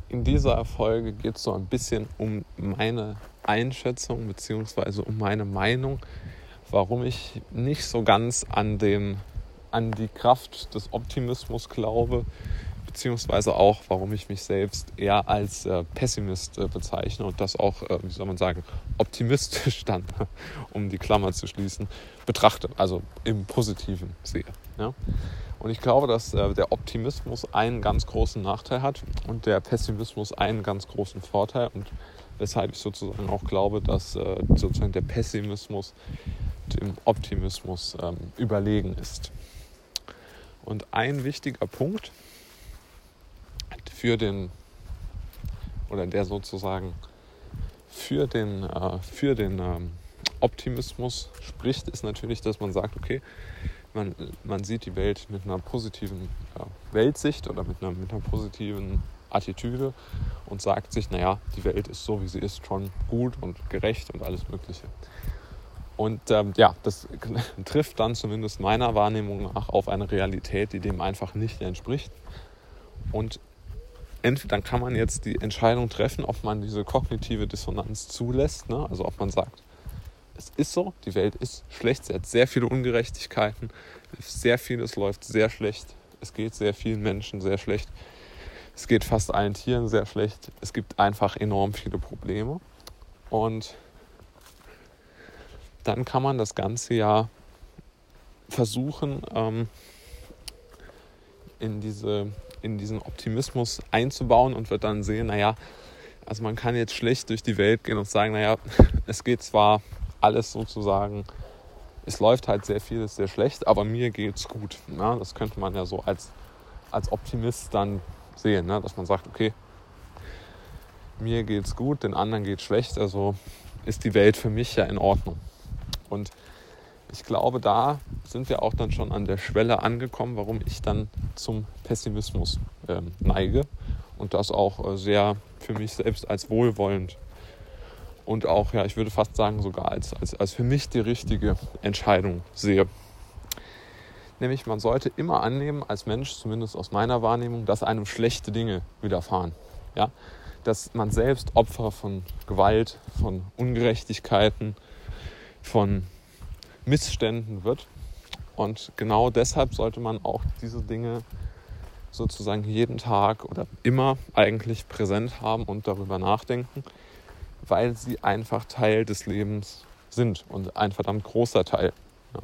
in dieser Folge geht es so ein bisschen um meine Einschätzung bzw. um meine Meinung, warum ich nicht so ganz an die Kraft des Optimismus glaube, beziehungsweise auch, warum ich mich selbst eher als Pessimist bezeichne und das auch, optimistisch dann, um die Klammer zu schließen, betrachte, also im Positiven sehe. Ja? Und ich glaube, dass der Optimismus einen ganz großen Nachteil hat und der Pessimismus einen ganz großen Vorteil, und weshalb ich sozusagen auch glaube, dass sozusagen der Pessimismus dem Optimismus überlegen ist. Und ein wichtiger Punkt für den Optimismus spricht, ist natürlich, dass man sagt, okay, man sieht die Welt mit einer positiven Weltsicht oder mit einer positiven Attitüde und sagt sich, naja, die Welt ist so, wie sie ist, schon gut und gerecht und alles Mögliche. Und das trifft dann zumindest meiner Wahrnehmung nach auf eine Realität, die dem einfach nicht entspricht. Und dann kann man jetzt die Entscheidung treffen, ob man diese kognitive Dissonanz zulässt, ne? Also ob man sagt, es ist so, die Welt ist schlecht, sie hat sehr viele Ungerechtigkeiten, sehr vieles läuft sehr schlecht, es geht sehr vielen Menschen sehr schlecht, es geht fast allen Tieren sehr schlecht, es gibt einfach enorm viele Probleme. Und dann kann man das Ganze ja versuchen, in diesen Optimismus einzubauen und wird dann sehen, naja, also man kann jetzt schlecht durch die Welt gehen und sagen, naja, es geht zwar alles sozusagen, es läuft halt sehr vieles sehr schlecht, aber mir geht's gut. Ja, das könnte man ja so als Optimist dann sehen, ne? Dass man sagt, okay, mir geht's gut, den anderen geht's schlecht, also ist die Welt für mich ja in Ordnung. Und ich glaube, da sind wir auch dann schon an der Schwelle angekommen, warum ich dann zum Pessimismus neige und das auch sehr für mich selbst als wohlwollend und auch, ja, ich würde fast sagen, sogar als für mich die richtige Entscheidung sehe. Nämlich, man sollte immer annehmen, als Mensch, zumindest aus meiner Wahrnehmung, dass einem schlechte Dinge widerfahren. Ja? Dass man selbst Opfer von Gewalt, von Ungerechtigkeiten, von Missständen wird. Und genau deshalb sollte man auch diese Dinge sozusagen jeden Tag oder immer eigentlich präsent haben und darüber nachdenken, weil sie einfach Teil des Lebens sind und ein verdammt großer Teil. Ja.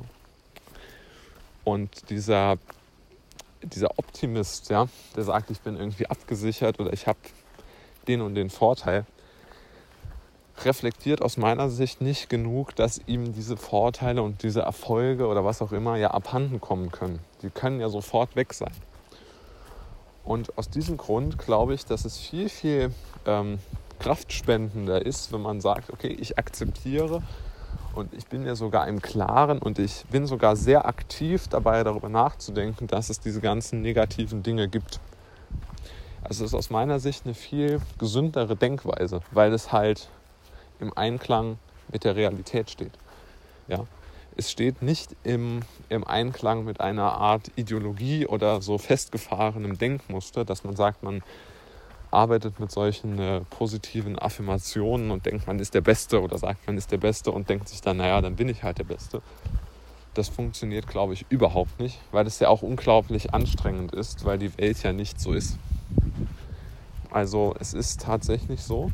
Und dieser Optimist, ja, der sagt, ich bin irgendwie abgesichert oder ich habe den und den Vorteil, reflektiert aus meiner Sicht nicht genug, dass ihm diese Vorteile und diese Erfolge oder was auch immer ja abhanden kommen können. Die können ja sofort weg sein. Und aus diesem Grund glaube ich, dass es viel, viel kraftspendender ist, wenn man sagt, okay, ich akzeptiere und ich bin mir sogar im Klaren und ich bin sogar sehr aktiv dabei, darüber nachzudenken, dass es diese ganzen negativen Dinge gibt. Also es ist aus meiner Sicht eine viel gesündere Denkweise, weil es halt im Einklang mit der Realität steht. Ja? Es steht nicht im Einklang mit einer Art Ideologie oder so festgefahrenem Denkmuster, dass man sagt, man arbeitet mit solchen positiven Affirmationen und denkt, man ist der Beste oder sagt, man ist der Beste und denkt sich dann, naja, dann bin ich halt der Beste. Das funktioniert, glaube ich, überhaupt nicht, weil es ja auch unglaublich anstrengend ist, weil die Welt ja nicht so ist. Also es ist tatsächlich so,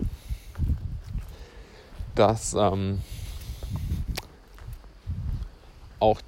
dass auch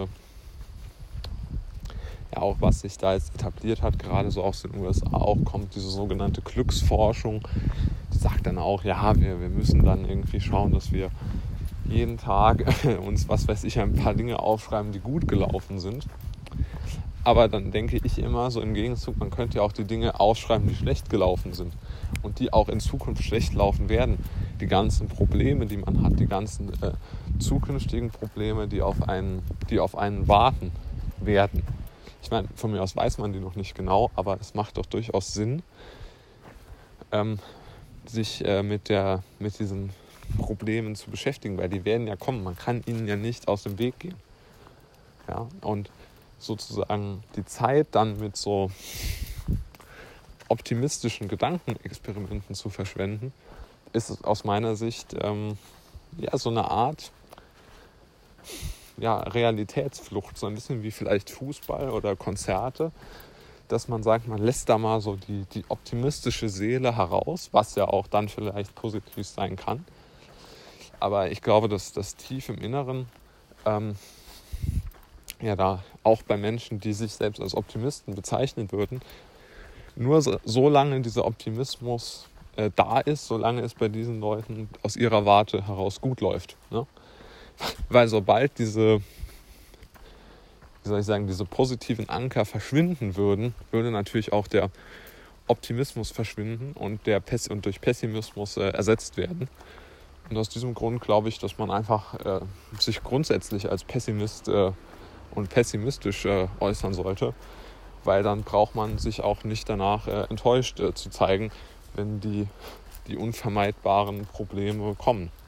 auch was sich da jetzt etabliert hat, gerade so aus den USA auch, kommt diese sogenannte Glücksforschung. Die sagt dann auch, ja, wir müssen dann irgendwie schauen, dass wir jeden Tag uns, was weiß ich, ein paar Dinge aufschreiben, die gut gelaufen sind. Aber dann denke ich immer so im Gegenzug, man könnte ja auch die Dinge aufschreiben, die schlecht gelaufen sind und die auch in Zukunft schlecht laufen werden. Die ganzen Probleme, die man hat, die ganzen zukünftigen Probleme, die auf einen warten werden. Ich meine, von mir aus weiß man die noch nicht genau, aber es macht doch durchaus Sinn, sich mit diesen Problemen zu beschäftigen, weil die werden ja kommen. Man kann ihnen ja nicht aus dem Weg gehen. Ja, und sozusagen die Zeit dann mit so optimistischen Gedankenexperimenten zu verschwenden, ist aus meiner Sicht so eine Art Realitätsflucht, so ein bisschen wie vielleicht Fußball oder Konzerte, dass man sagt, man lässt da mal so die optimistische Seele heraus, was ja auch dann vielleicht positiv sein kann. Aber ich glaube, dass das tief im Inneren, da auch bei Menschen, die sich selbst als Optimisten bezeichnen würden, nur so lange dieser Optimismus da ist, solange es bei diesen Leuten aus ihrer Warte heraus gut läuft. Ne? Weil sobald diese positiven Anker verschwinden würden, würde natürlich auch der Optimismus verschwinden und durch Pessimismus ersetzt werden. Und aus diesem Grund glaube ich, dass man einfach sich grundsätzlich als Pessimist und pessimistisch äußern sollte, weil dann braucht man sich auch nicht danach enttäuscht zu zeigen, wenn die unvermeidbaren Probleme kommen.